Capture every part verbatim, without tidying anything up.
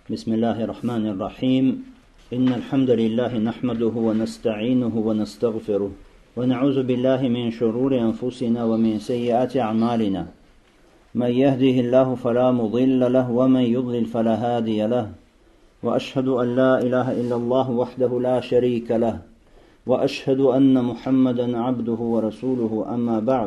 بسم الله الرحمن الرحيم إن الحمد لله نحمده ونستعينه ونستغفره ونعوذ بالله من شرور أنفسنا ومن سيئات أعمالنا من يهده الله فلا مضل له ومن يضلل فلا هادي له وأشهد أن لا إله إلا الله وحده لا شريك له وأشهد أن محمدا عبده ورسوله أما بعد.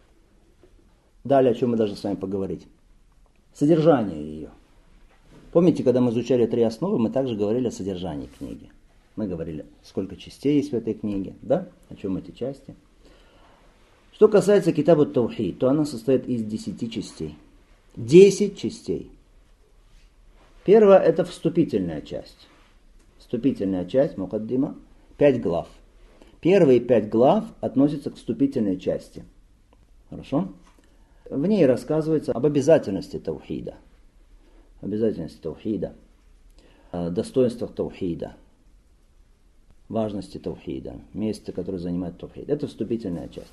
Далее, о чем мы должны с вами поговорить. Содержание ее. Помните, когда мы изучали три основы, мы также говорили о содержании книги. Мы говорили, сколько частей есть в этой книге, да? О чем эти части. Что касается Китабу Таухид, то она состоит из десяти частей. Десять частей. Первая – это вступительная часть. Вступительная часть, мукаддима, пять глав. Первые пять глав относятся к вступительной части. Хорошо? В ней рассказывается об обязательности таухида. Обязательности таухида, достоинствах таухида, важности таухида, месте, которое занимает таухид. Это вступительная часть.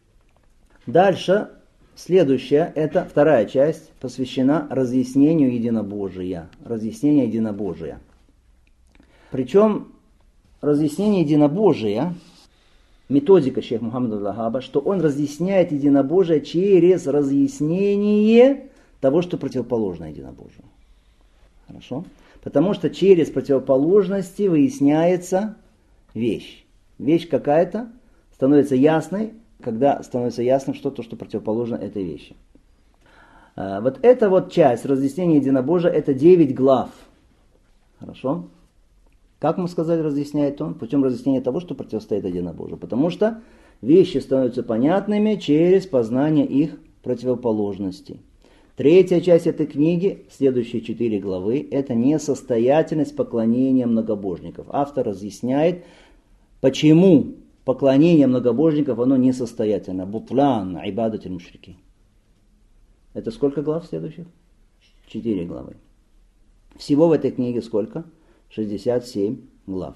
Дальше, следующая, это вторая часть, посвящена разъяснению единобожия. Разъяснению единобожия. Причем разъяснение единобожия, методика шейха Мухаммада Вахаба, что он разъясняет единобожие через разъяснение того, что противоположно единобожию. Хорошо? Потому что через противоположности выясняется вещь. Вещь какая-то становится ясной, когда становится ясным что-то, что противоположно этой вещи. Вот эта вот часть разъяснения единобожия, это девять глав. Хорошо? Как мы сказали, разъясняет он? Путем разъяснения того, что противостоит единобожию. Потому что вещи становятся понятными через познание их противоположностей. Третья часть этой книги, следующие четыре главы, это несостоятельность поклонения многобожников. Автор разъясняет, почему поклонение многобожников, оно несостоятельно. Бутлян, айбадатиль мушрики. Это сколько глав следующих? Четыре главы. Всего в этой книге сколько? шестьдесят семь глав.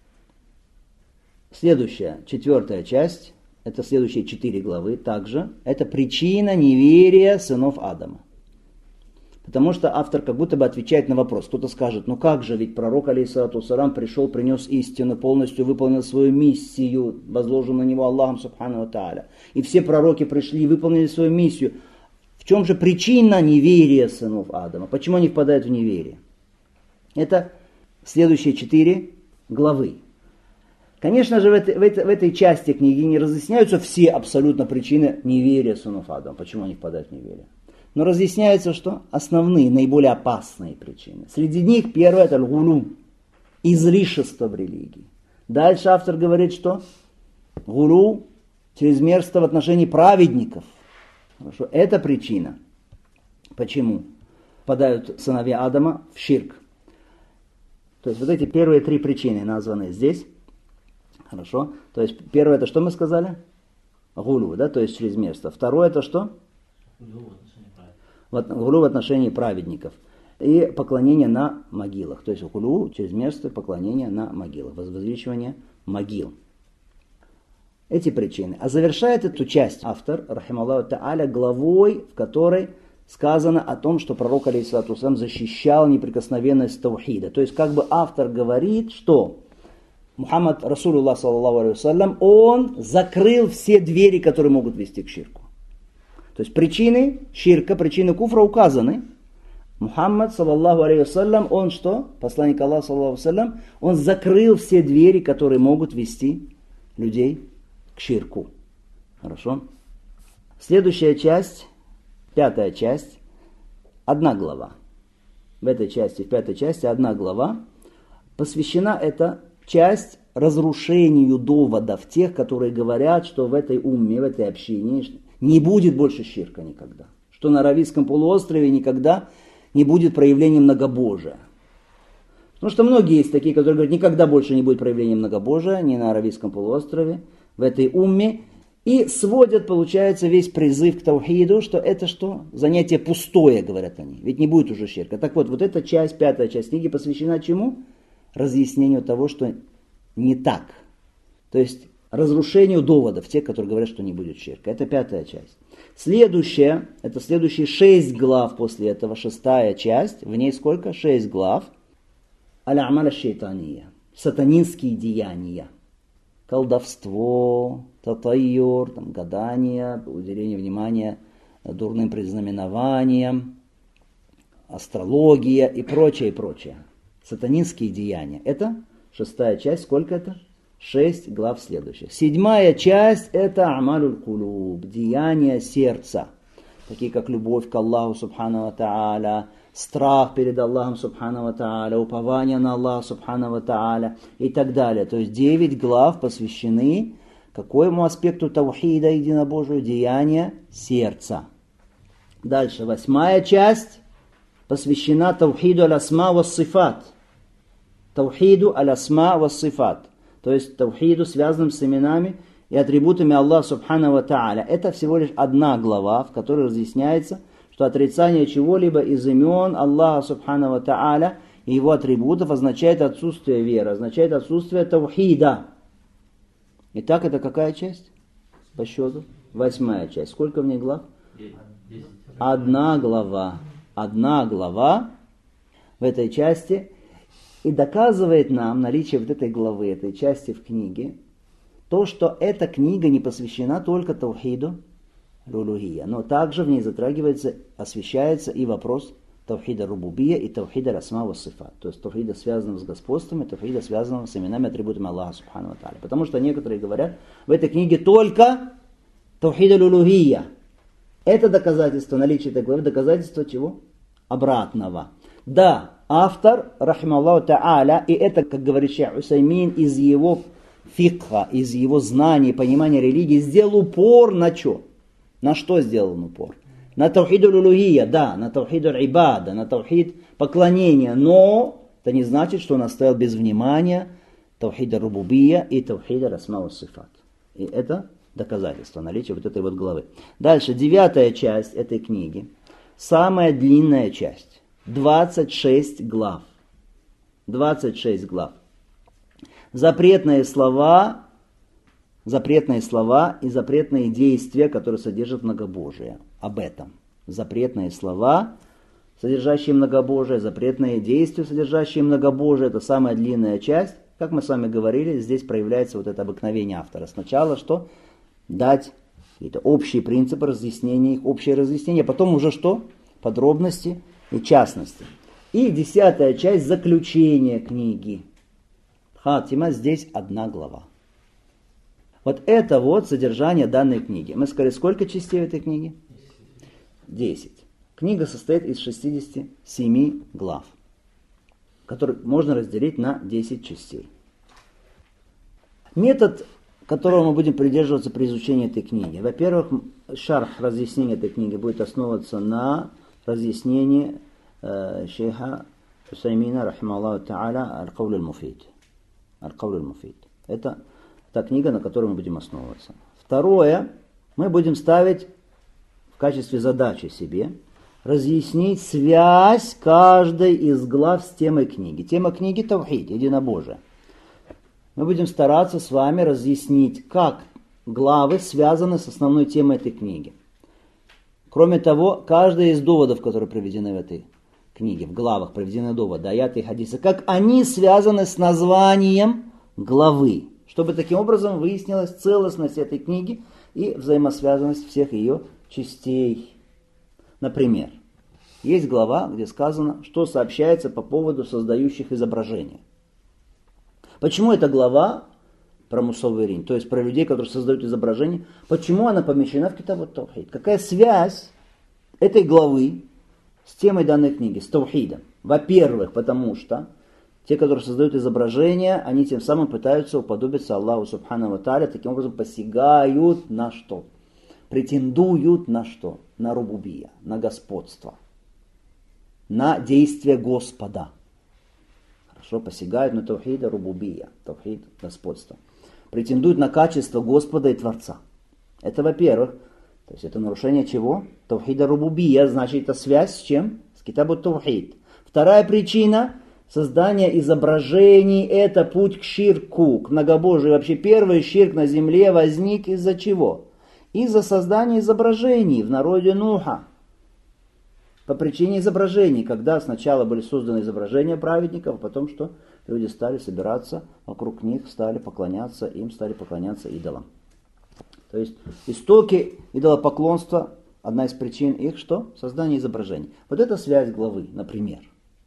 Следующая, четвертая часть, это следующие четыре главы также, это причина неверия сынов Адама. Потому что автор как будто бы отвечает на вопрос. Кто-то скажет, ну как же, ведь пророк, алейхиссалату вассалям, пришел, принес истину, полностью выполнил свою миссию, возложенную на него Аллахом субхану ва тааля. И все пророки пришли и выполнили свою миссию. В чем же причина неверия сынов Адама? Почему они впадают в неверие? Это следующие четыре главы. Конечно же, в этой, в, этой, в этой части книги не разъясняются все абсолютно причины неверия сынов Адама. Почему они впадают в неверие? Но разъясняются, что основные, наиболее опасные причины. Среди них первое это гулу, излишество в религии. Дальше автор говорит, что гулу, чрезмерство в отношении праведников. Хорошо, это причина. Почему впадают сыновья Адама в ширк. То есть вот эти первые три причины названы здесь. Хорошо. То есть первое это что мы сказали? Гулу, да, то есть чрезмерство. Второе это что? Гулу в отношении праведников. И поклонение на могилах. То есть гулу, чрезмерство, поклонение на могилах. Возвеличивание могил. Эти причины. А завершает эту часть автор, рахималлаху та'аля, главой, в которой сказано о том, что пророк, алейхиссалату вассалям, защищал неприкосновенность таухида. То есть как бы автор говорит, что Мухаммад, Расулуллах, саллаллаху алейхи вассалям, он закрыл все двери, которые могут вести к ширку. То есть причины ширка, причины куфра указаны. Мухаммад, саллаллаху алейхи вассалям, он что? Посланник Аллаха, саллаллаху алейхи вассалям, он закрыл все двери, которые могут вести людей к ширку. Хорошо? Следующая часть, пятая часть, одна глава. В этой части, в пятой части, одна глава посвящена эта часть разрушению доводов тех, которые говорят, что в этой умме, в этой общине не будет больше ширка никогда. Что на Аравийском полуострове никогда не будет проявления многобожия. Потому что многие есть такие, которые говорят, никогда больше не будет проявления многобожия ни на Аравийском полуострове, в этой умме. И сводят, получается, весь призыв к таухиду, что это что? Занятие пустое, говорят они. Ведь не будет уже ширка. Так вот, вот эта часть, пятая часть книги посвящена чему? Разъяснению того, что не так. То есть разрушению доводов, те, которые говорят, что не будет ширка. Это пятая часть. Следующая, это следующие шесть глав после этого, шестая часть. В ней сколько? Шесть глав. Аль-Амаль аш-шайтания. Сатанинские деяния. Колдовство, татайюр, там, гадание, уделение внимания дурным предзнаменованиям, астрология и прочее, и прочее. Сатанинские деяния. Это шестая часть. Сколько это? Шесть глав следующих. Седьмая часть это амалюль кулуб, деяния сердца, такие как любовь к Аллаху субхану ва тааля, страх перед Аллахом субхану ва тааля, упование на Аллаха субхану ва тааля и так далее. То есть девять глав посвящены какому аспекту таухида, единобожию, деяния сердца. Дальше восьмая часть посвящена таухиду аль-асма ва-сифат. Таухиду аль-асма ва-сифат. То есть таухиду, связанным с именами и атрибутами Аллаха субхану ва тааля. Это всего лишь одна глава, в которой разъясняется, что отрицание чего-либо из имен Аллаха субхану ва тааля и его атрибутов означает отсутствие веры, означает отсутствие таухида. Итак, это какая часть? По счету? Восьмая часть. Сколько в ней глав? Одна глава. Одна глава в этой части. И доказывает нам наличие вот этой главы, этой части в книге, то, что эта книга не посвящена только таухиду рулухия, но также в ней затрагивается, освещается и вопрос таухида рубубия и таухида расма ва сифат, то есть таухида, связанного с господством, и таухида, связанного с именами и атрибутами Аллаха субхану ва тааля. Потому что некоторые говорят, в этой книге только таухида рулухия. Это доказательство, наличие этой главы, доказательство чего? Обратного. Да, автор, рахималлаху та'аля, и это, как говорит шейх Усаймин, из его фикха, из его знаний, понимания религии, сделал упор на что? На что сделал он упор? На таухиду лулухия, да, на таухиду ибада, на таухид поклонения, но это не значит, что он оставил без внимания таухида рубубия и таухида расма ва сифат. И это доказательство наличия вот этой вот главы. Дальше, девятая часть этой книги, самая длинная часть. двадцать шесть глав. двадцать шесть глав. Запретные слова, запретные слова и запретные действия, которые содержат многобожие. Об этом. Запретные слова, содержащие многобожие, запретные действия, содержащие многобожие. Это самая длинная часть. Как мы с вами говорили, здесь проявляется вот это обыкновение автора. Сначала что? Дать какие-то общие принципы разъяснения, их общее разъяснение. Потом уже что? Подробности и частности. И десятая часть заключения книги. Хатима, здесь одна глава. Вот это вот содержание данной книги. Мы сказали, сколько частей в этой книге? Десять. Книга состоит из шестидесяти семи глав, которые можно разделить на десять частей. Метод, которого мы будем придерживаться при изучении этой книги. Во-первых, шарх, разъяснение этой книги будет основываться на разъяснение э, шейха Усаймина, рахималлаху та'аля, аль-Кауль аль-Муфид. Аль-Кауль аль-Муфид. Это та книга, на которой мы будем основываться. Второе, мы будем ставить в качестве задачи себе разъяснить связь каждой из глав с темой книги. Тема книги таухид, единобожие. Мы будем стараться с вами разъяснить, как главы связаны с основной темой этой книги. Кроме того, каждый из доводов, которые приведены в этой книге, в главах приведены доводы, аяты и хадисы, как они связаны с названием главы, чтобы таким образом выяснилась целостность этой книги и взаимосвязанность всех ее частей. Например, есть глава, где сказано, что сообщается по поводу создающих изображения. Почему эта глава про мусаввирин, то есть про людей, которые создают изображения, почему она помещена в Китаб ат-Таухид? Какая связь этой главы с темой данной книги, с таухидом? Во-первых, потому что те, которые создают изображения, они тем самым пытаются уподобиться Аллаху субхану ва тааля, таким образом посягают на что? Претендуют на что? На рубубия, на господство, на действие Господа. Хорошо, посягают на таухида рубубия, таухид господства. Претендуют на качество Господа и Творца. Это во-первых. То есть это нарушение чего? Таухида рубубия, значит это связь с чем? С Китабу таухид. Вторая причина, Создание изображений – это путь к ширку, к многобожию. Вообще первый ширк на земле возник из-за чего? Из-за создания изображений в народе Нуха. По причине изображений, когда сначала были созданы изображения праведников, а потом что? Люди стали собираться вокруг них, стали поклоняться им, стали поклоняться идолам. То есть истоки идолопоклонства, одна из причин их что? Создание изображений. Вот это связь главы, например.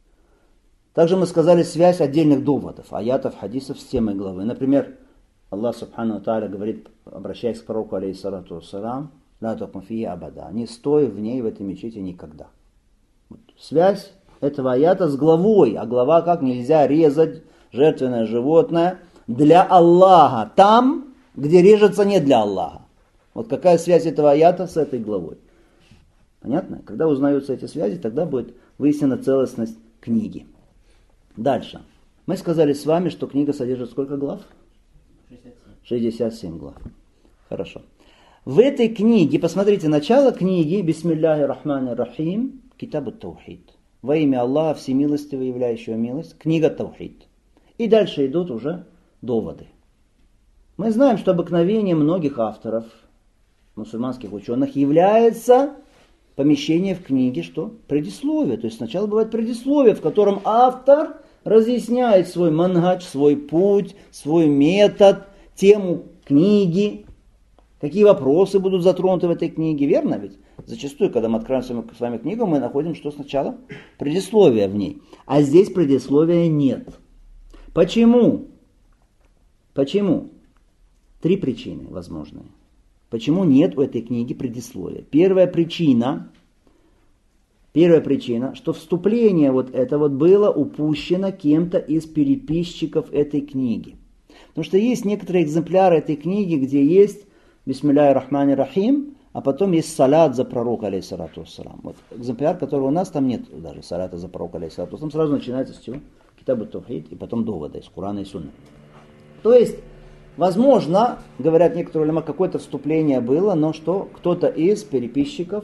Также мы сказали связь отдельных доводов, аятов, хадисов с темой главы. Например, Аллах Субхану ва Тааля говорит, обращаясь к пророку, алейхиссалату вассалам, «Ла такум фии абада», не стой в ней, в этой мечети, никогда. Вот. Связь этого аята с главой, а глава как нельзя резать жертвенное животное для Аллаха, там, где режется не для Аллаха. Вот какая связь этого аята с этой главой. Понятно? Когда узнаются эти связи, тогда будет выяснена целостность книги. Дальше. Мы сказали с вами, что книга содержит сколько глав? шестьдесят семь. шестьдесят семь глав. Хорошо. В этой книге, посмотрите, начало книги, бисмилляхи рахмани рахим, китабу таухид. Во имя Аллаха, всемилостивого, являющего милость, книга таухид. И дальше идут уже доводы. Мы знаем, что обыкновение многих авторов, мусульманских ученых, является помещение в книге, что? Предисловие. То есть сначала бывает предисловие, в котором автор разъясняет свой мангадж, свой путь, свой метод, тему книги, какие вопросы будут затронуты в этой книге. Верно ведь? Зачастую, когда мы открываем с вами книгу, мы находим, что сначала предисловие в ней. А здесь предисловия нет. Почему? Почему? Три причины возможные. Почему нет у этой книги предисловия? Первая причина, первая причина, что вступление вот это вот было упущено кем-то из переписчиков этой книги. Потому что есть некоторые экземпляры этой книги, где есть бисмилляхи рахмани рахим, а потом есть салат за пророка, алейхиссалату вассалам. Вот экземпляр, которого у нас там нет даже, салата за пророка, алейхиссалату вассалам, сразу начинается с чего? Китабу таухид и потом доводы из Курана и Сунны. То есть, возможно, говорят некоторые улема, какое-то вступление было, но что кто-то из переписчиков,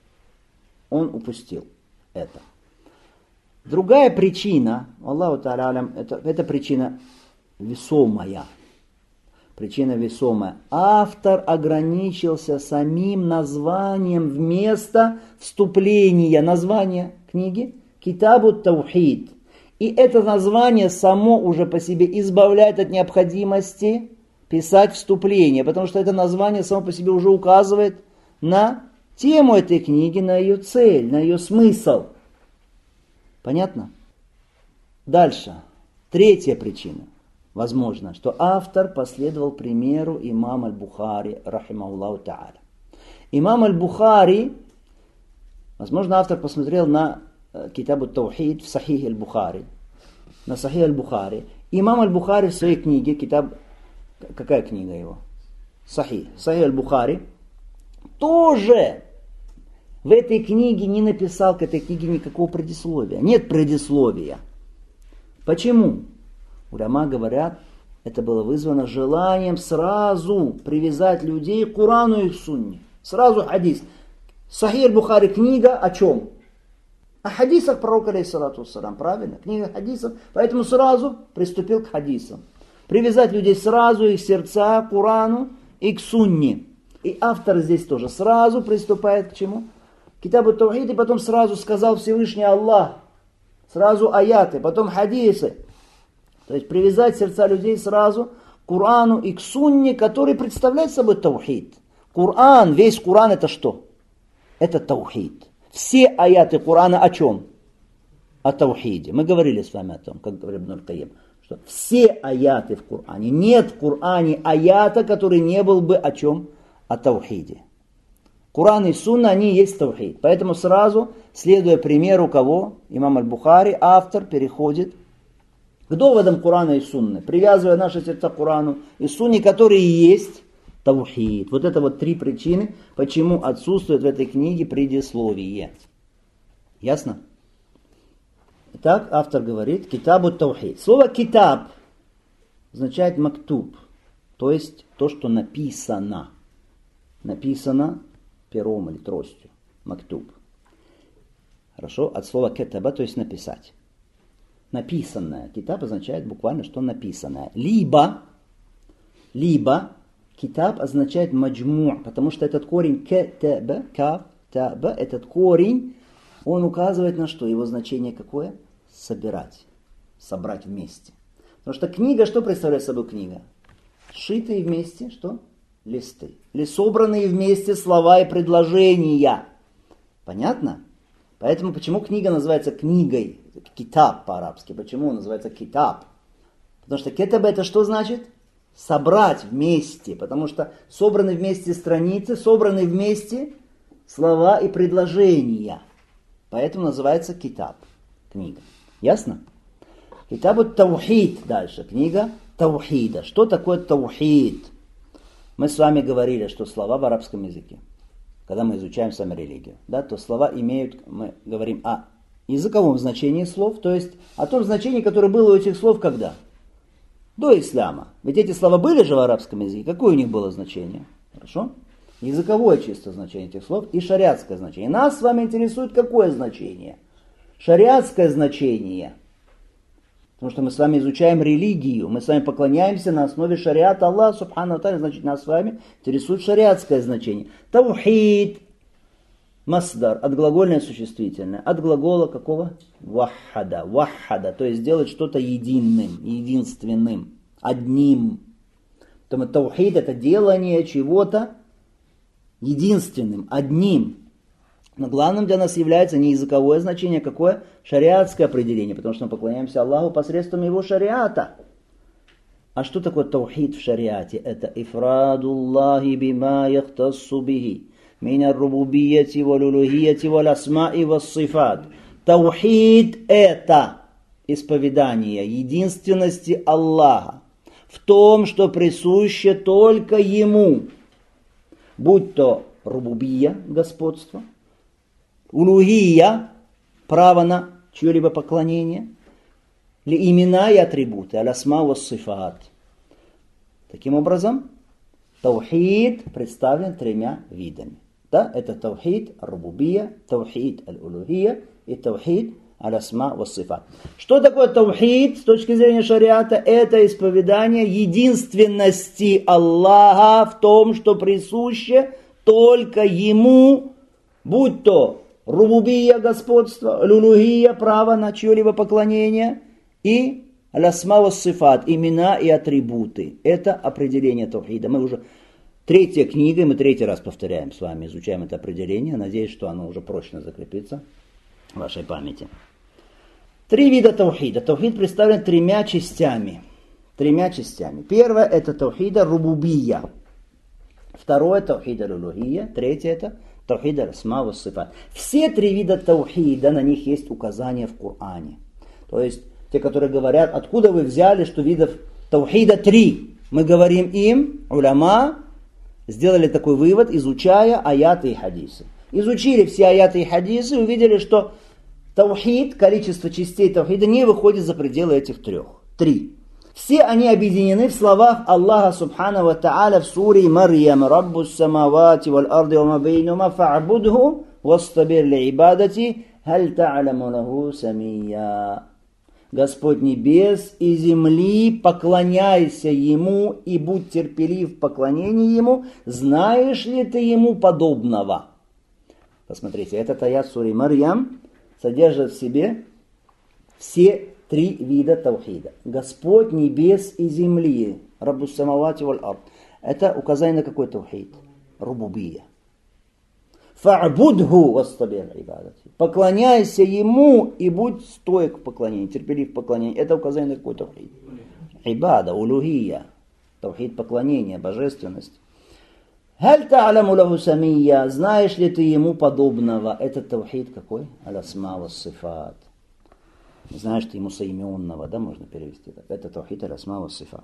он упустил это. Другая причина, Аллаху та'аля алям, это, это причина весомая. Причина весомая. Автор ограничился самим названием вместо вступления. Название книги Китабу таухид. И это название само уже по себе избавляет от необходимости писать вступление, потому что это название само по себе уже указывает на тему этой книги, на ее цель, на ее смысл. Понятно? Дальше. Третья причина. Возможно, что автор последовал примеру имама аль-Бухари, рахимахуллаху та'аля. Имам аль-Бухари, возможно, автор посмотрел на Китабу таухид в Сахих аль-Бухари, на Сахих аль-Бухари. Имам аль-Бухари в своей книге, Китаб, какая книга его? Сахих. Сахих аль-Бухари тоже в этой книге не написал к этой книге никакого предисловия. Нет предисловия. Почему? Уляма говорят, это было вызвано желанием сразу привязать людей к Курану и к Сунне. Сразу хадис. Сахих аль-Бухари книга о чем? О хадисах пророка, алейхиссалату вассалам, правильно? Книга хадисов. Поэтому сразу приступил к хадисам. Привязать людей сразу, их сердца к Курану и к Сунне. И автор здесь тоже сразу приступает к чему? Китабу таухид, и потом сразу сказал Всевышний Аллах. Сразу аяты, потом хадисы. То есть привязать сердца людей сразу к Курану и к Сунне, который представляет собой таухид. Куран, весь Куран это что? Это таухид. Все аяты Курана о чем? О таухиде. Мы говорили с вами о том, как говорил Ибн аль-Кайим, что все аяты в Куране, нет в Куране аята, который не был бы о чем? О таухиде. Куран и Сунна, они есть таухид. Поэтому сразу, следуя примеру кого? Имам аль-Бухари, автор переходит к доводам Курана и Сунны, привязывая наши сердца к Курану и Сунне, которые есть таухид. Вот это вот три причины, почему отсутствует в этой книге предисловие. Ясно? Итак, автор говорит китабу таухид. Слово китаб означает мактуб, то есть то, что написано. Написано пером или тростью. Мактуб. Хорошо? От слова кетаба, то есть написать. написанное. Китаб означает буквально, что написанное. Либо, либо китаб означает маджму, потому что этот корень катаба, катаба, этот корень, он указывает на что? Его значение какое? Собирать. Собрать вместе. Потому что книга, что представляет собой книга? Сшитые вместе, что? Листы. Или собранные вместе слова и предложения. Понятно? Поэтому почему книга называется книгой? Китаб по-арабски. Почему он называется китаб? Потому что китаб это что значит? Собрать вместе. Потому что собраны вместе страницы, собраны вместе слова и предложения. Поэтому называется китаб. Книга. Ясно? Китабу таухид дальше. Книга таухида. Что такое таухид? Мы с вами говорили, что слова в арабском языке, когда мы изучаем с вами религию, да, то слова имеют, мы говорим о языковом значении слов, то есть о том значении, которое было у этих слов когда? До ислама. Ведь эти слова были же в арабском языке. Какое у них было значение? Хорошо? Языковое чисто значение этих слов и шариатское значение. Нас с вами интересует какое значение? Шариатское значение. Потому что мы с вами изучаем религию, мы с вами поклоняемся на основе шариата Аллаха субхану ва тааля, значит нас с вами интересует шариатское значение. Таухид, масдар, от глагольное существительное, от глагола какого? Ваххада, ваххада, то есть сделать что-то единым, единственным, одним. Поэтому таухид это делание чего-то единственным, одним. Но главным для нас является не языковое значение, а какое? Шариатское определение, потому что мы поклоняемся Аллаху посредством его шариата. А что такое таухид в шариате? Это ифрадуллахи бима яхтассу бихи мин ар-рубубийяти вал-улухийяти вал-асмаи вас-сифат. Таухид это исповедание единственности Аллаха в том, что присуще только Ему, будь то рубубия, господство, улухия, право на чье-либо поклонение, или имена и атрибуты, алясма вас-сифат. Таким образом, таухид представлен тремя видами. Да? Это таухид рубубия, таухид аль-улухия и таухид алясма вас-сифат. Что такое таухид с точки зрения шариата? Это исповедание единственности Аллаха в том, что присуще только Ему, будь то рубубия, господство, люлухия, право на чье-либо поклонение, и алясма вас-сифат, имена и атрибуты. Это определение таухида. Мы уже третья книга, мы третий раз повторяем с вами, изучаем это определение. Надеюсь, что оно уже прочно закрепится в вашей памяти. Три вида таухида. Таухид представлен тремя частями. Тремя частями. Первое это таухида рубубия. Второе таухида люлухия. Третье это таухид аль-асма вас-сифат. Все три вида таухида, на них есть указания в Коране. То есть, те, которые говорят, откуда вы взяли, что видов таухида три. Мы говорим им, уляма, сделали такой вывод, изучая аяты и хадисы. Изучили все аяты и хадисы и увидели, что таухид, количество частей таухида не выходит за пределы этих трех. Три. Все они объединены в словах Аллаха Субхану ва Тааля в суре Марьям. Раббус самавати валь арди ва ма бейнума фа'будху вастабир ли ибадати халь та'ламу лаху самия. Господь небес и земли, поклоняйся Ему и будь терпелив в поклонении Ему, знаешь ли ты Ему подобного? Посмотрите, этот аят суре Марьям содержит в себе все три вида таухида. Господь небес и земли. Раббус самавати валь ард. Это указание на какой таухид? Рубубия. Фа'будху вастабир ибадати. Поклоняйся Ему и будь стоек в поклонении, терпелив в поклонении. Это указание на какой таухид? Ибада, улухия. Таухид поклонения, божественность. Халь та'ламу лаху самия. Знаешь ли ты Ему подобного? Это таухид какой? Алясма вас-сифат. Знаешь ты Ему соименного, да, можно перевести так. Это таухид аль-асма вас-сифат.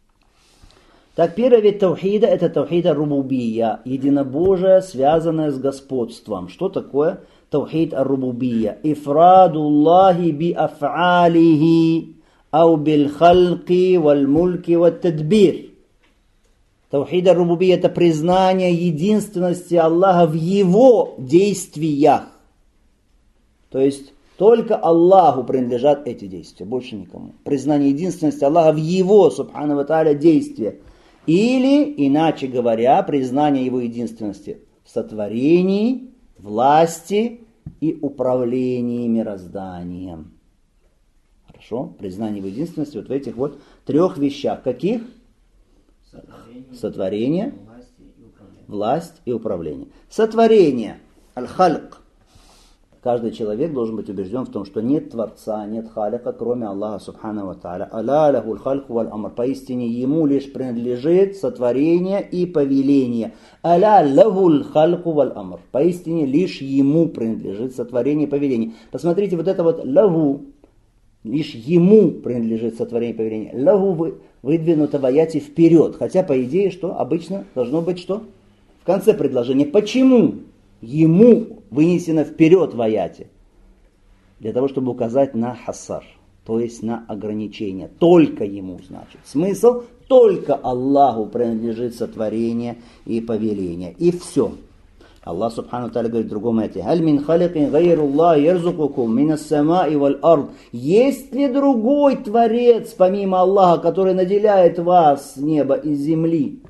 Так, первый вид таухида это таухида рубубия, единобожие, связанное с господством. Что такое таухид ар-рубубия? Ифрадуллахи би аф'алихи ау бил халки валь мульки ват тадбир. Таухид ар-рубубия это признание единственности Аллаха в Его действиях. То есть Только Аллаху принадлежат эти действия, больше никому. Признание единственности Аллаха в Его, субхану ва тааля, действия. Или, иначе говоря, признание Его единственности в сотворении, власти и управлении мирозданием. Хорошо? Признание Его единственности вот в этих вот трех вещах. Каких? Сотворение, Сотворение власть и управление. Сотворение. Аль-Хальк. Каждый человек должен быть убежден в том, что нет Творца, нет Халика, кроме Аллаха субхану ва тааля. Аля лахуль хальку валь амр. Поистине Ему лишь принадлежит сотворение и повеление. Аля лахуль хальку валь амр. Поистине лишь Ему принадлежит сотворение и повеление. Посмотрите, вот это вот лаху, лишь Ему принадлежит сотворение и повеление. Лаху выдвинуто в аяте вперед. Хотя, по идее, что обычно должно быть что? В конце предложения. Почему Ему вынесено вперед в аяте? Для того, чтобы указать на хасар, то есть на ограничение. Только Ему, значит. Смысл? Только Аллаху принадлежит сотворение и повеление. И все. Аллах субхану ва тааля говорит в другом аяте: «Аль мин халикин гайруллах ярзукукум минас самаи валь ард». Есть ли другой Творец, помимо Аллаха, который наделяет вас с неба и земли?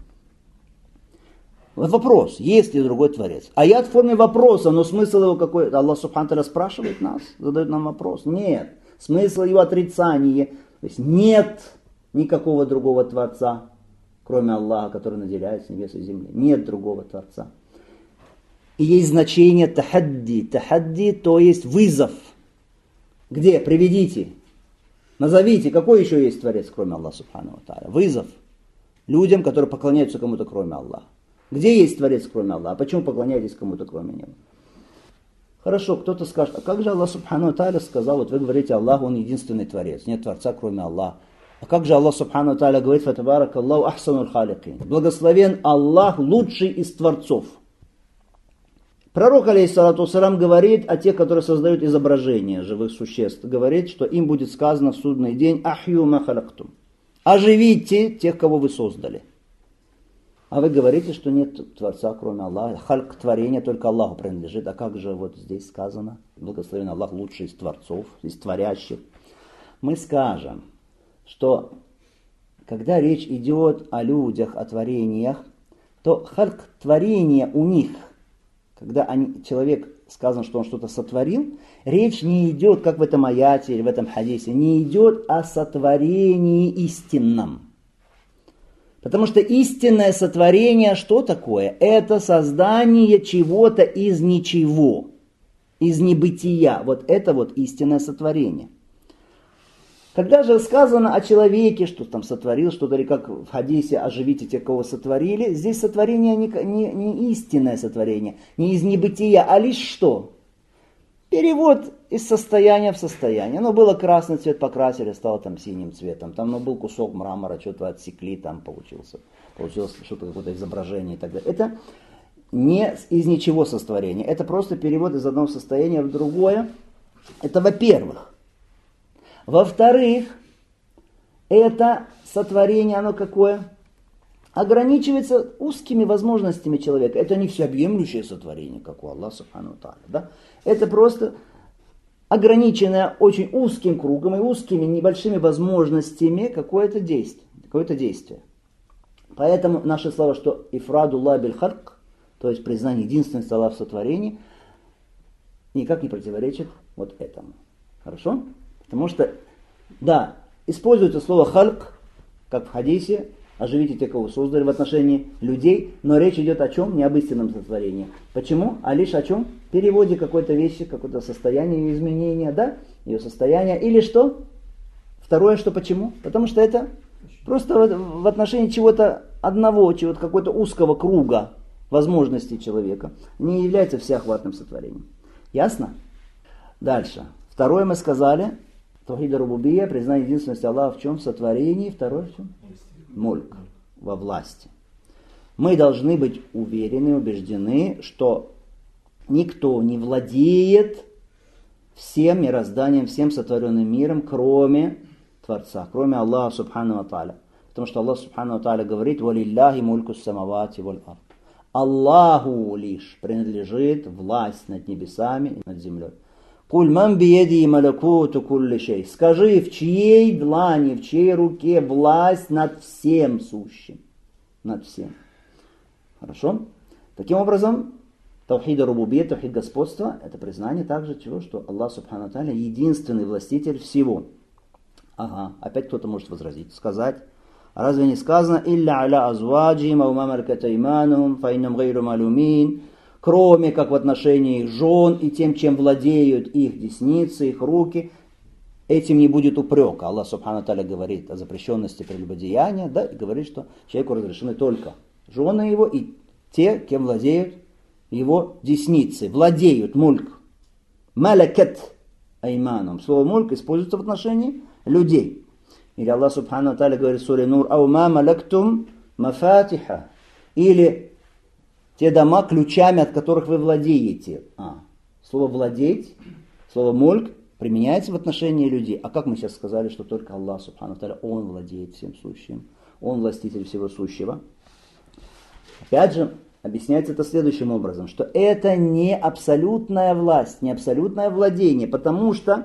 Вопрос, есть ли другой Творец? Аят в форме вопроса, но смысл его какой? Аллах субхану ва тааля спрашивает нас, задает нам вопрос. Нет. Смысл его отрицание. То есть нет никакого другого Творца, кроме Аллаха, который наделяет с небес и земли. Нет другого Творца. И есть значение тахадди. Тахадди, то есть вызов. Где? Приведите. Назовите, какой еще есть Творец, кроме Аллаха субхану ва тааля. Вызов людям, которые поклоняются кому-то, кроме Аллаха. Где есть Творец, кроме Аллаха? А почему поклоняетесь кому-то, кроме Него? Хорошо, кто-то скажет: а как же Аллах субхану ва тааля сказал, вот вы говорите, Аллах, Он единственный Творец, нет Творца, кроме Аллаха. А как же Аллах субхану ва тааля говорит: фатабарак Аллаху ахсануль халикин. Благословен Аллах, лучший из Творцов. Пророк, алейхиссалату вассалам, говорит о тех, которые создают изображения живых существ. Говорит, что им будет сказано в судный день: ахью ма халактум. Оживите тех, кого вы создали. А вы говорите, что нет Творца, кроме Аллаха. Хальк, творение только Аллаху принадлежит. А как же вот здесь сказано: благословен Аллах, лучший из Творцов, из творящих. Мы скажем, что когда речь идет о людях, о творениях, то хальк, творение у них, когда они, человек, сказано, что он что-то сотворил, речь не идет, как в этом аяте или в этом хадисе, не идет о сотворении истинном. Потому что истинное сотворение что такое? Это создание чего-то из ничего, из небытия. Вот это вот истинное сотворение. Когда же сказано о человеке, что там сотворил что-то, или как в хадисе оживите тех, кого сотворили, здесь сотворение не, не, не истинное сотворение, не из небытия, а лишь что? Перевод из состояния в состояние. Оно было красный цвет, покрасили, стало там синим цветом. Там ну, был кусок мрамора, что-то отсекли, там получился, получилось что-то, какое-то изображение и так далее. Это не из ничего сотворение, это просто перевод из одного состояния в другое. Это во-первых. Во-вторых, это сотворение, оно какое? Ограничивается узкими возможностями человека. Это не всеобъемлющее сотворение, как у Аллаха субхану ва тааля. Да? Это просто ограниченное очень узким кругом и узкими небольшими возможностями какое-то действие. Какое-то действие. Поэтому наши слова, что ифрадуллах биль харк, то есть признание единственности Аллаха в сотворении, никак не противоречит вот этому. Хорошо? Потому что, да, используется слово хальк, как в хадисе, оживите тех, кого создали, в отношении людей, но речь идет о чем? Не об истинном сотворении. Почему? А лишь о чем? Переводе какой-то вещи, какое-то состояние ее изменения, да? Ее состояние. Или что? Второе, что почему? Потому что это просто в отношении чего-то одного, чего-то какого-то узкого круга возможностей человека не является всеохватным сотворением. Ясно? Дальше. Второе мы сказали. Таухид рубубия, признание единственности Аллаха в чем? В сотворении. Второе в чем? Мульк, во власти. Мы должны быть уверены, убеждены, что никто не владеет всем мирозданием, всем сотворенным миром, кроме Творца, кроме Аллаха субхану ва тааля. Потому что Аллах субхану ва тааля говорит: «Валиллахи мульку самавати валь ард». Аллаху лишь принадлежит власть над небесами и над землей. Куль ман биеди малакуту кулли шей. Скажи, в чьей длани, в чьей руке власть над всем сущим. Над всем. Хорошо? Таким образом, таухид рубубия, таухид господства, это признание также чего, что Аллах Субхану ва Тааля единственный властитель всего. Ага, опять кто-то может возразить, сказать. Разве не сказано «Илля аля азваджим, ау мамалкат айманухум, фаиннам гайру малумин», кроме как в отношении их жен и тем, чем владеют их десницы, их руки, этим не будет упрека. Аллах Субхану ва Тааля говорит о запрещенности прелюбодеяния, да, и говорит, что человеку разрешены только жены его и те, кем владеют его десницы, владеют мульк. Малакат айманум. Слово мульк используется в отношении людей. Или Аллах Субхану ва Тааля говорит в суре Нур, «Ау ма малактум мафатиха». Или те дома, ключами от которых вы владеете. А, слово «владеть», слово «мульк» применяется в отношении людей. А как мы сейчас сказали, что только Аллах Субхану ва Тааля, Он владеет всем сущим, Он властитель всего сущего. Опять же, объясняется это следующим образом, что это не абсолютная власть, не абсолютное владение, потому что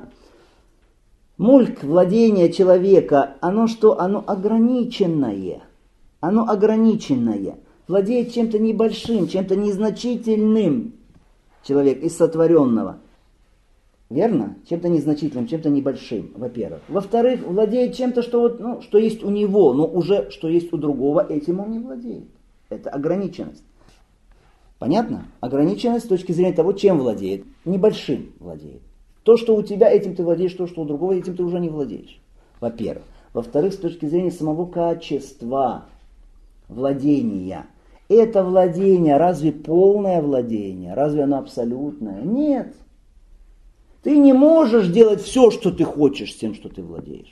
мульк, владение человека, оно что? Оно ограниченное. Оно ограниченное. Владеет чем-то небольшим, чем-то незначительным человек из сотворенного. Верно? Чем-то незначительным, чем-то небольшим, во-первых. Во-вторых, владеет чем-то, что, вот, ну, что есть у него, но уже что есть у другого, этим он не владеет. Это ограниченность. Понятно? Ограниченность с точки зрения того, чем владеет. Небольшим владеет. То, что у тебя, этим ты владеешь, то, что у другого, этим ты уже не владеешь. Во-первых. Во-вторых, с точки зрения самого качества владения. Это владение, разве полное владение? Разве оно абсолютное? Нет. Ты не можешь делать все, что ты хочешь с тем, что ты владеешь.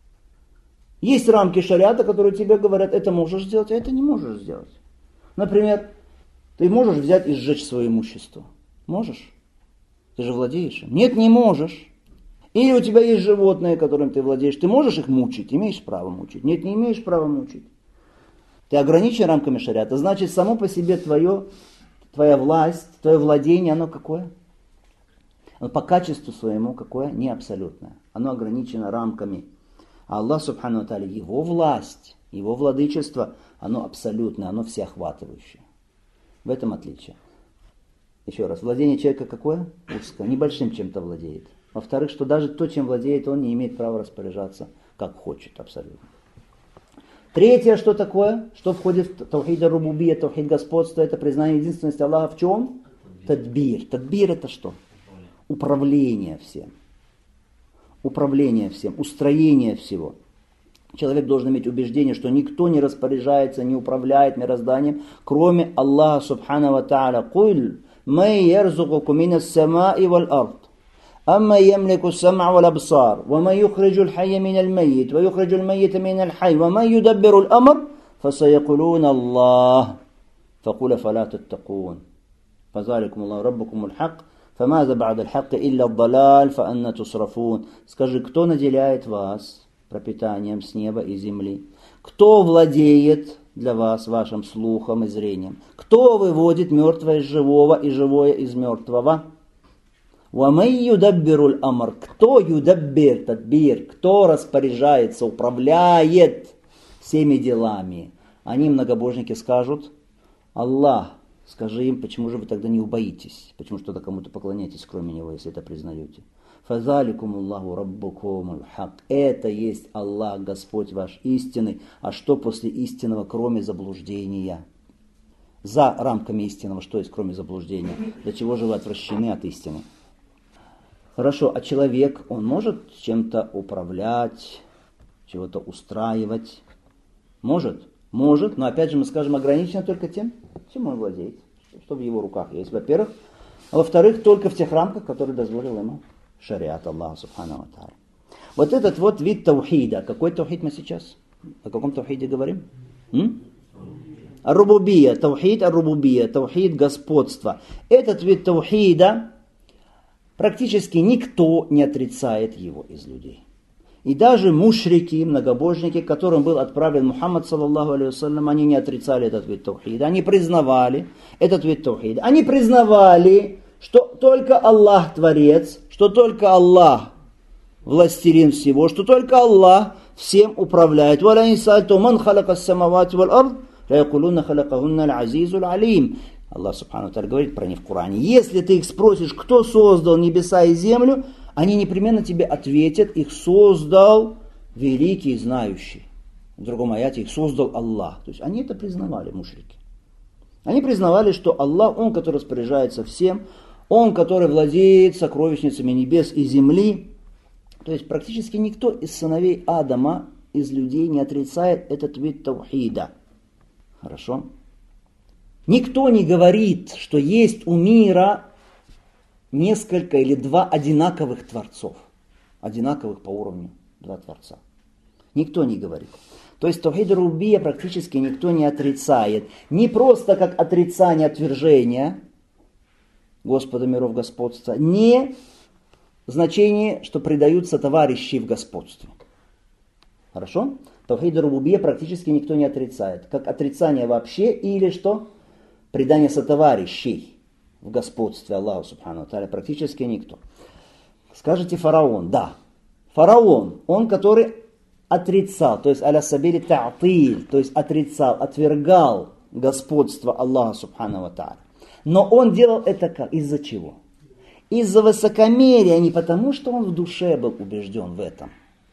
Есть рамки шариата, которые тебе говорят, это можешь сделать, а это не можешь сделать. Например, ты можешь взять и сжечь свое имущество. Можешь? Ты же владеешь им. Нет, не можешь. Или у тебя есть животные, которым ты владеешь. Ты можешь их мучить? Имеешь право мучить? Нет, не имеешь права мучить. Ты ограничен рамками шариата. Значит, само по себе твое, твоя власть, твое владение, оно какое? Оно по качеству своему какое? Не абсолютное. Оно ограничено рамками. А Аллах Субхану ва Тааля, Его власть, Его владычество, оно абсолютное, оно всеохватывающее. В этом отличие. Еще раз, владение человека какое? Узкое, небольшим чем-то владеет. Во-вторых, что даже то, чем владеет, он не имеет права распоряжаться, как хочет абсолютно. Третье, что такое? Что входит в таухид рубубия, таухид господства, это признание единственности Аллаха в чем? Тадбир. Тадбир это что? Управление всем. Управление всем, устроение всего. Человек должен иметь убеждение, что никто не распоряжается, не управляет мирозданием, кроме Аллаха Субхану ва Тааля. «Куль мэй ярзукуку минас самаи валь ард, амма ямлику сам'a валь абсар, ва мэй юхриджул хайя миналь маййит, ва юхриджул маййита миналь хай, ва мэй юдаббирул амр, фасаякулун Аллах, факуля фала таттакун, фазаликум Аллаху раббукумуль хак». Скажи, кто наделяет вас пропитанием с неба и земли? Кто владеет для вас вашим слухом и зрением? Кто выводит мертвое из живого и живое из мертвого? وَمَنْ يُدَبِّرُ الْأَمْرِ. Кто юдаббир, тадбир, кто распоряжается, управляет всеми делами? Они, многобожники, скажут: Аллах. Скажи им, почему же вы тогда не убоитесь? Почему что-то кому-то поклоняетесь, кроме Него, если это признаете? Фазаликум Аллаху раббукумуль хак. Это есть Аллах, Господь ваш истинный. А что после истинного, кроме заблуждения? За рамками истинного, что есть, кроме заблуждения? Для чего же вы отвращены от истины? Хорошо, а человек, он может чем-то управлять, чего-то устраивать? Может? Может, но опять же мы скажем, ограничено только тем, чем он владеет, что в его руках есть, во-первых. А во-вторых, только в тех рамках, которые дозволил ему шариат Аллаха Субхану ва Тааля. Вот этот вот вид таухида. Какой таухид мы сейчас? О каком таухиде говорим? Ар-рубубия, таухид ар-рубубия, таухид господства. Этот вид таухида, практически никто не отрицает его из людей. И даже мушрики, многобожники, к которым был отправлен Мухаммад, саллаллаху алейхи вассалям, они не отрицали этот вид таухида, они признавали этот вид таухида. Они признавали, что только Аллах Творец, что только Аллах властелин всего, что только Аллах всем управляет. وَلَئِنْ سَأَلْتُمْ مَنْ خَلَقَ السَّمَاوَاتِ وَالْأَرْضِ لَيَقُولُنَّ خَلَقَهُنَّ الْعَزِيزُ الْعَلِيمُ. Аллах Субхану ва Тааля говорит про них в Коране. Если ты их спросишь, кто создал небеса и землю, они непременно тебе ответят, их создал великий знающий. В другом аяте их создал Аллах. То есть они это признавали, мушрики. Они признавали, что Аллах, Он, который распоряжается всем, Он, который владеет сокровищницами небес и земли. То есть практически никто из сыновей Адама, из людей, не отрицает этот вид таухида. Хорошо? Никто не говорит, что есть у мира несколько или два одинаковых творцов. Одинаковых по уровню два творца. Никто не говорит. То есть таухид рубубия практически никто не отрицает. Не просто как отрицание отвержения Господа миров господства, не значение, что предаются товарищи в господстве. Хорошо? Таухид рубубия практически никто не отрицает. Как отрицание вообще или что? Предание сотоварищей в господстве Аллаха Субхану ва Тааля практически никто. Скажете фараон. Да. Фараон, он, который отрицал, то есть аля сабили та'тиль, то есть отрицал, отвергал господство Аллаха Субхану ва Тааля. Но он делал это как? Из-за чего? Из-за высокомерия, не потому, что он в душе был убежден в этом.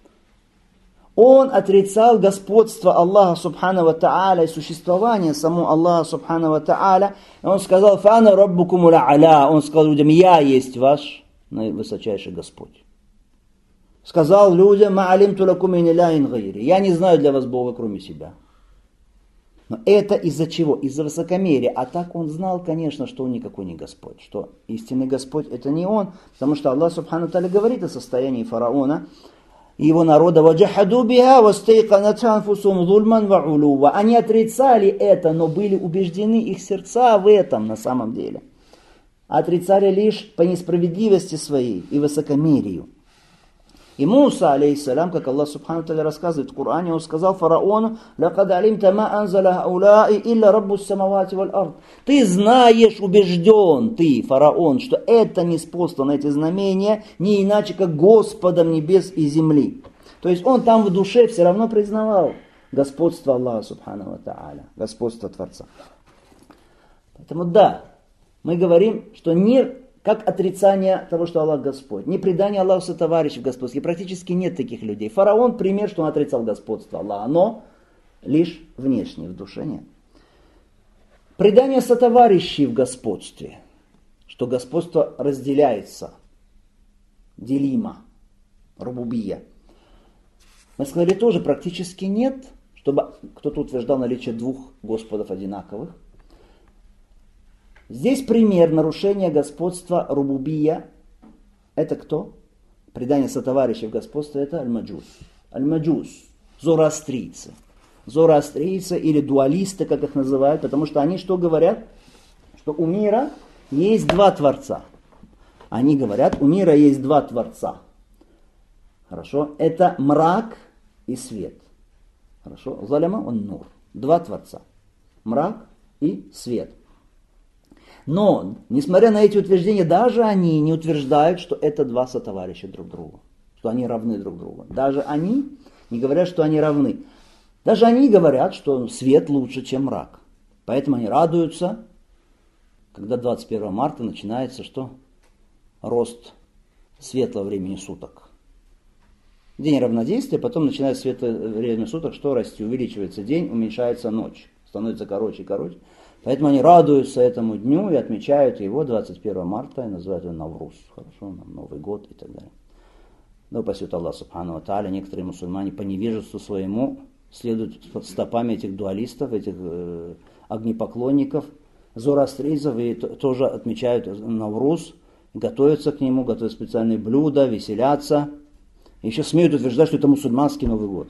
Он отрицал господство Аллаха Субхану ва Тааля и существование самого Аллаха Субхану ва Тааля. И он сказал: «Фана раббукумул а'ля». Он сказал людям: «Я есть ваш высочайший Господь». Сказал людям: «Ма алимту лакум мин илахин гайри». Я не знаю для вас Бога, кроме себя. Но это из-за чего? Из-за высокомерия. А так он знал, конечно, что он никакой не Господь. Что истинный Господь это не он. Потому что Аллах Субхану ва Тааля говорит о состоянии фараона и его народа: «Ваджахаду биха вастайканатха анфусухум зульман ва улува». Они отрицали это, но были убеждены их сердца в этом на самом деле. Отрицали лишь по несправедливости своей и высокомерию. И Муса, алейхиссалям, как Аллах Субхану ва Тааля рассказывает в Коране, он сказал фараону: «Лакад алимта ма анзаля хауляи илля раббус самавати валь ард». Ты знаешь, убежден, ты, фараон, что это не спослано, эти знамения, не иначе, как Господом небес и земли. То есть он там в душе все равно признавал господство Аллаха Субхану ва Тааля, господство Творца. Поэтому да, мы говорим, что не как отрицание того, что Аллах Господь. Не предание Аллаху сотоварищей в господстве. Практически нет таких людей. Фараон пример, что он отрицал господство Аллаха, но лишь внешне, в душе нет. Предание сотоварищей в господстве, что господство разделяется, делимо, рубубия. Мы сказали, тоже практически нет, чтобы кто-то утверждал наличие двух Господов одинаковых. Здесь пример нарушения господства рубубия. Это кто? Предание сотоварищей в господство это аль-маджус. Аль-маджус. Зороастрийцы. Зороастрийцы или дуалисты, как их называют, потому что они что говорят? Что у мира есть два Творца. Они говорят, у мира есть два Творца. Хорошо? Это мрак и свет. Хорошо? Заляма он нур. Два Творца. Мрак и свет. Но, несмотря на эти утверждения, даже они не утверждают, что это два сотоварища друг другу. Что они равны друг другу. Даже они не говорят, что они равны. Даже они говорят, что свет лучше, чем мрак. Поэтому они радуются, когда двадцать первого марта начинается что? Рост светлого времени суток. День равнодействия, потом начинается светлое время суток, что расти? Увеличивается день, уменьшается ночь. Становится короче и короче. Поэтому они радуются этому дню и отмечают его двадцать первого марта и называют его Навруз. Хорошо, Новый год и так далее. Да упасет Аллах Субхану ва Тааля, некоторые мусульмане по невежеству своему следуют стопами этих дуалистов, этих э, огнепоклонников, зороастрийцев, и т- тоже отмечают Навруз, готовятся к нему, готовят специальные блюда, веселятся. И еще смеют утверждать, что это мусульманский Новый год.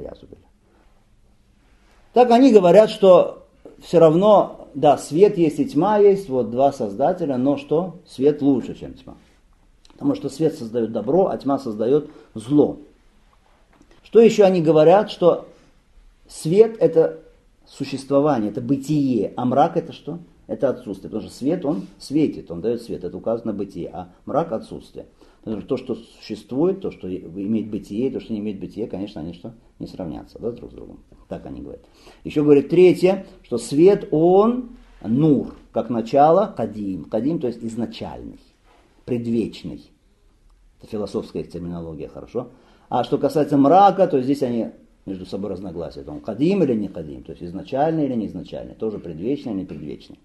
Так они говорят, что все равно, да, свет есть и тьма есть, вот два создателя, но что? Свет лучше, чем тьма. Потому что свет создает добро, а тьма создает зло. Что еще они говорят? Что свет это существование, это бытие, а мрак это что? Это отсутствие. Потому что свет, он светит, он дает свет, это указано на бытие, а мрак отсутствие. Потому что то, что существует, то, что имеет бытие, то, что не имеет бытие, конечно, они что? Не сравнятся, да, друг с другом. Так они говорят. Еще говорит третье, что свет, он нур, как начало, кадим. Кадим, то есть изначальный, предвечный. Это философская терминология, хорошо. А что касается мрака, то здесь они между собой разногласия. Он кадим или не кадим, то есть изначальный или не изначальный, тоже предвечный или не предвечный.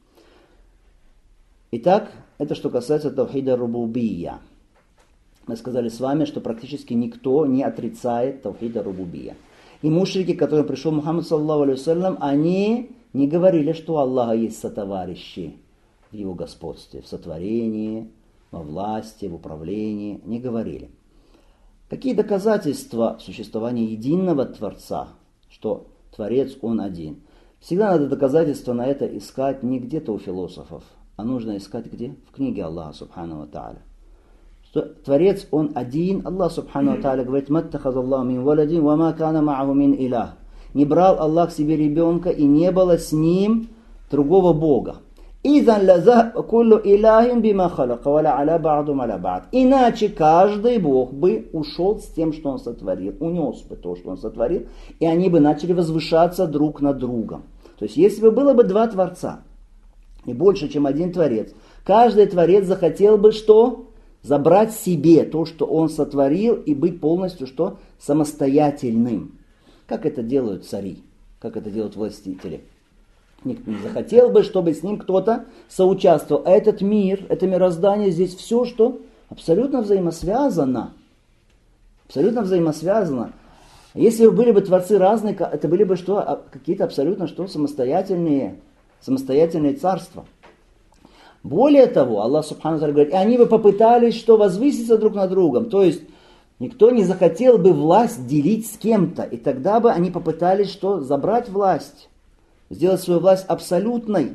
Итак, это что касается тавхида рубубия. Мы сказали с вами, что практически никто не отрицает тавхида рубубия. И мушрики, к которым пришел Мухаммад саллаллаху алейхи вассалям, они не говорили, что у Аллаха есть сотоварищи в его господстве, в сотворении, во власти, в управлении. Не говорили. Какие доказательства существования единого Творца, что Творец он один? Всегда надо доказательства на это искать не где-то у философов, а нужно искать где? В книге Аллаха субхану ва тааля. Что Творец он один, Аллах субхану ва тааля говорит: «Маттахазаллаху мин валадин, ва ма кана ма'аху мин илях». Не брал Аллах себе ребенка и не было с ним другого Бога. «Изан лаза куллу илахин бима халака, ва ла аля ба'дум аля ба'д». Иначе каждый Бог бы ушел с тем, что он сотворил, унес бы то, что он сотворил, и они бы начали возвышаться друг над другом. То есть, если бы было бы два Творца, и больше, чем один Творец, каждый Творец захотел бы что? Забрать себе то, что он сотворил, и быть полностью что? Самостоятельным. Как это делают цари? Как это делают властители? Никто не захотел бы, чтобы с ним кто-то соучаствовал. А этот мир, это мироздание, здесь все, что абсолютно взаимосвязано. Абсолютно взаимосвязано. Если бы были бы творцы разные, это были бы что? Какие-то абсолютно что? Самостоятельные, самостоятельные царства. Более того, Аллах субхану ва тааля говорит, и они бы попытались что? Возвыситься друг над другом. То есть, никто не захотел бы власть делить с кем-то. И тогда бы они попытались что? Забрать власть. Сделать свою власть абсолютной.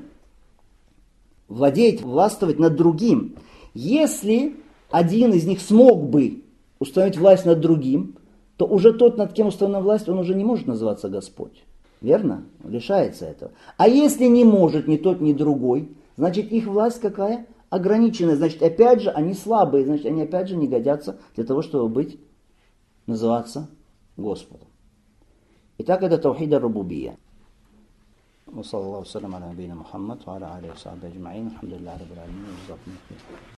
Владеть, властвовать над другим. Если один из них смог бы установить власть над другим, то уже тот, над кем установлена власть, он уже не может называться Господь. Верно? Он лишается этого. А если не может ни тот, ни другой, значит их власть какая? Ограниченная. Значит, опять же, они слабые. Значит, они опять же не годятся для того, чтобы быть, называться Господом. Итак, это тавхид ар-рубубия. وصلى الله وسلم على نبينا محمد وعلى آله وصحبه أجمعين الحمد لله رب العالمين وجزاكم الله خير.